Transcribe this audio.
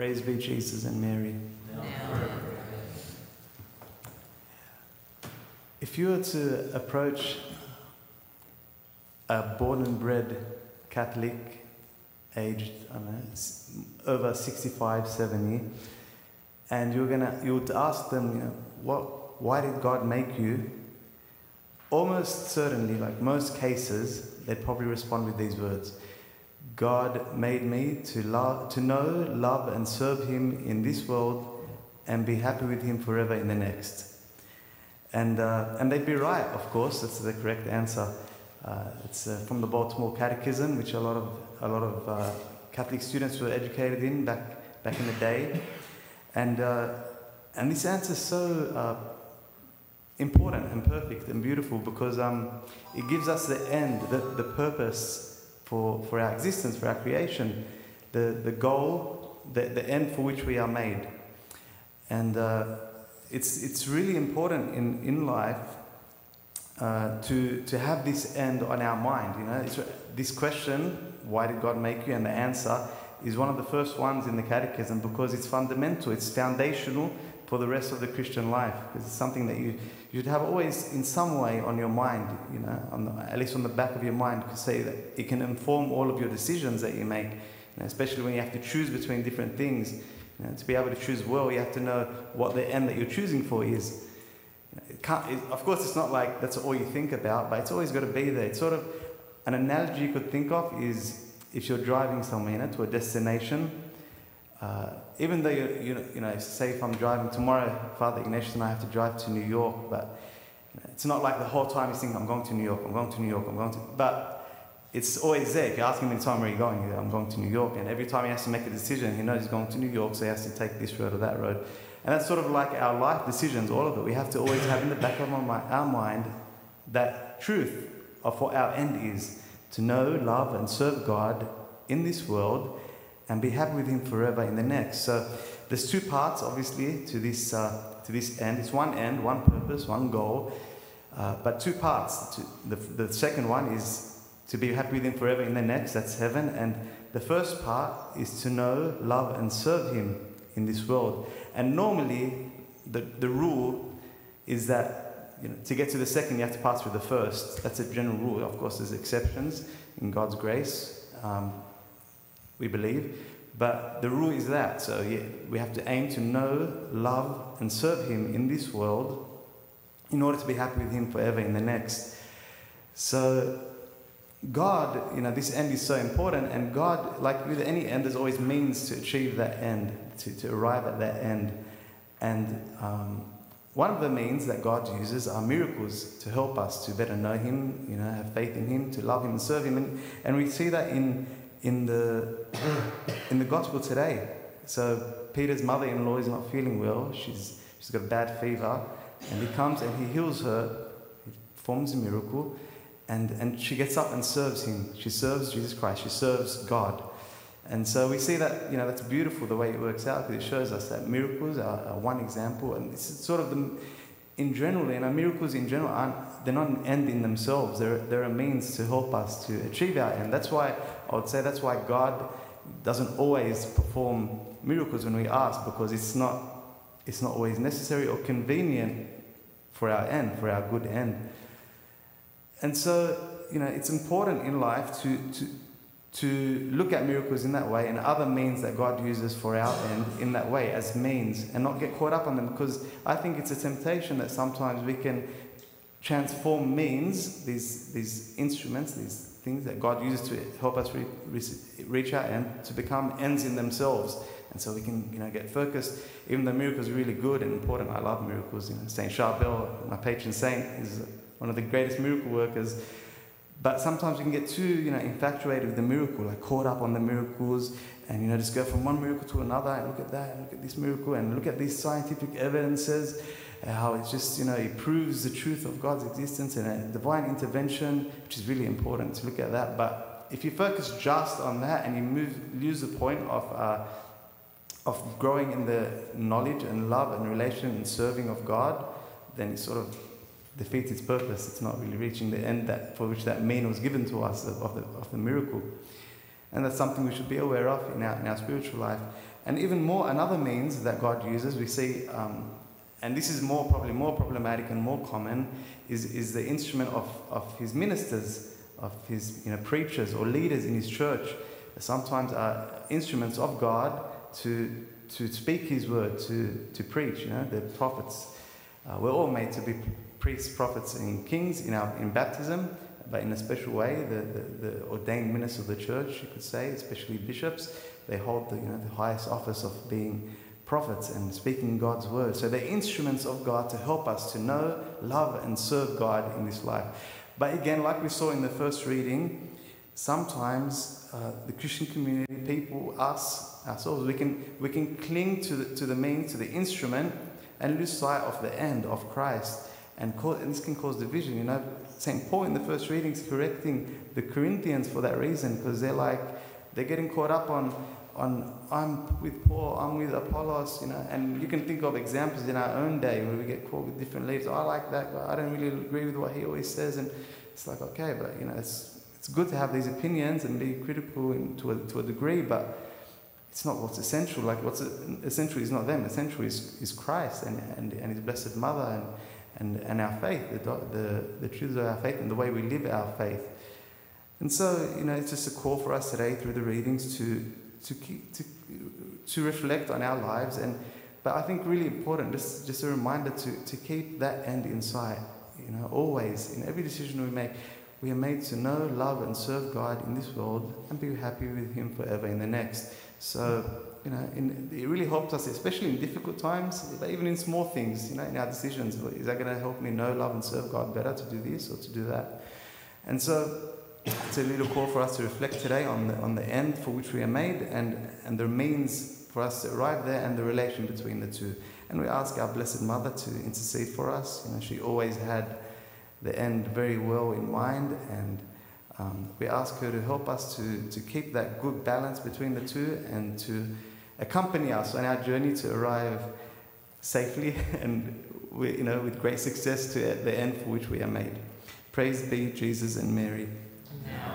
Praise be Jesus and Mary. If you were to approach a born and bred Catholic, aged, I don't know, over 65, 70, and you would ask them, why did God make you? Almost certainly, like most cases, they'd probably respond with these words: God made me to know, love, and serve Him in this world, and be happy with Him forever in the next. And they'd be right, of course. That's the correct answer. It's from the Baltimore Catechism, which a lot of Catholic students were educated in back in the day. And this answer is so important and perfect and beautiful because it gives us the end, the purpose for our existence, for our creation, the goal, the end for which we are made. And it's really important in life to have this end on our mind. This question, why did God make you, and the answer is one of the first ones in the Catechism because it's fundamental, it's foundational for the rest of the Christian life. It's something that you should have always in some way on your mind, at least on the back of your mind, to say that it can inform all of your decisions that you make, especially when you have to choose between different things. To be able to choose well, you have to know what the end that you're choosing for is. Of course, it's not like that's all you think about, but it's always got to be there. It's sort of an analogy you could think of is if you're driving somewhere, to a destination. Even though say if I'm driving tomorrow, Father Ignatius and I have to drive to New York, but it's not like the whole time he's thinking, I'm going to New York, I'm going to New York, I'm going to. But it's always there. If you ask him any time where are you going, I'm going to New York, and every time he has to make a decision, he knows he's going to New York, so he has to take this road or that road. And that's sort of like our life decisions, all of it. We have to always have in the back of our mind that truth of what our end is: to know, love, and serve God in this world, and be happy with Him forever in the next. So there's two parts, obviously, to this end. It's one end, one purpose, one goal, but two parts. The second one is to be happy with Him forever in the next. That's heaven. And the first part is to know, love, and serve Him in this world. And normally, the rule is that to get to the second, you have to pass through the first. That's a general rule. Of course, there's exceptions in God's grace. We believe, but the rule is that. So we have to aim to know, love, and serve Him in this world in order to be happy with Him forever in the next. So God, this end is so important, and God, like with any end, there's always means to achieve that end, to arrive at that end. And one of the means that God uses are miracles to help us to better know Him, have faith in Him, to love Him and serve Him. And we see that in the gospel today. So Peter's mother-in-law is not feeling well. She's got a bad fever, and he comes and he heals her. He performs a miracle, and she gets up and serves him. She serves Jesus Christ. She serves God. And so we see that that's beautiful the way it works out, because it shows us that miracles are one example, and this is sort of miracles in general they're not an end in themselves. They're a means to help us to achieve our end. That's why God doesn't always perform miracles when we ask, because it's not always necessary or convenient for our end, for our good end. And so it's important in life to look at miracles in that way, and other means that God uses for our end in that way as means, and not get caught up on them, because I think it's a temptation that sometimes we can transform means, these instruments, these things that God uses to help us reach our end, to become ends in themselves. And so we can get focused. Even though miracles are really good and important, I love miracles. Saint Charbel, my patron saint, is one of the greatest miracle workers. But sometimes we can get too, infatuated with the miracle, like caught up on the miracles, and just go from one miracle to another, and look at that, and look at this miracle, and look at these scientific evidences, how it just, it proves the truth of God's existence and a divine intervention, which is really important to look at that. But if you focus just on that and you lose the point of growing in the knowledge and love and relation and serving of God, then it sort of defeats its purpose. It's not really reaching the end for which that mean was given to us of the miracle. And that's something we should be aware of in our spiritual life. And even more, another means that God uses, we see, and this is probably more problematic and more common, is the instrument of his ministers, of his preachers or leaders in his church. Sometimes are instruments of God to speak his word, to preach. The prophets. We're all made to be priests, prophets, and kings in baptism, but in a special way. The ordained ministers of the church, you could say, especially bishops, they hold the highest office of being prophets and speaking God's word. So they're instruments of God to help us to know, love, and serve God in this life. But again, like we saw in the first reading, sometimes the Christian community, people, ourselves, we can cling to the means, to the instrument, and lose sight of the end of Christ, and this can cause division. St. Paul in the first reading is correcting the Corinthians for that reason, because they're getting caught up on I'm with Paul, I'm with Apollos, and you can think of examples in our own day where we get caught with different leaders. I like that guy, I don't really agree with what he always says, and it's like, okay, but it's good to have these opinions and be critical to a degree, but it's not what's essential. Like, what's essential is not them. Essential is Christ and his blessed mother and our faith, the truths of our faith and the way we live our faith. And so, it's just a call for us today through the readings to reflect on our lives, but I think really important, just a reminder to keep that end in sight. Always in every decision we make, we are made to know, love, and serve God in this world and be happy with Him forever in the next. So, it really helps us, especially in difficult times, but even in small things, in our decisions. Is that going to help me know, love, and serve God better to do this or to do that? And so, it's a little call for us to reflect today on the end for which we are made and the means for us to arrive there and the relation between the two. And we ask our Blessed Mother to intercede for us. She always had the end very well in mind, and we ask her to help us to keep that good balance between the two and to accompany us on our journey to arrive safely and with great success to the end for which we are made. Praise be Jesus and Mary. Now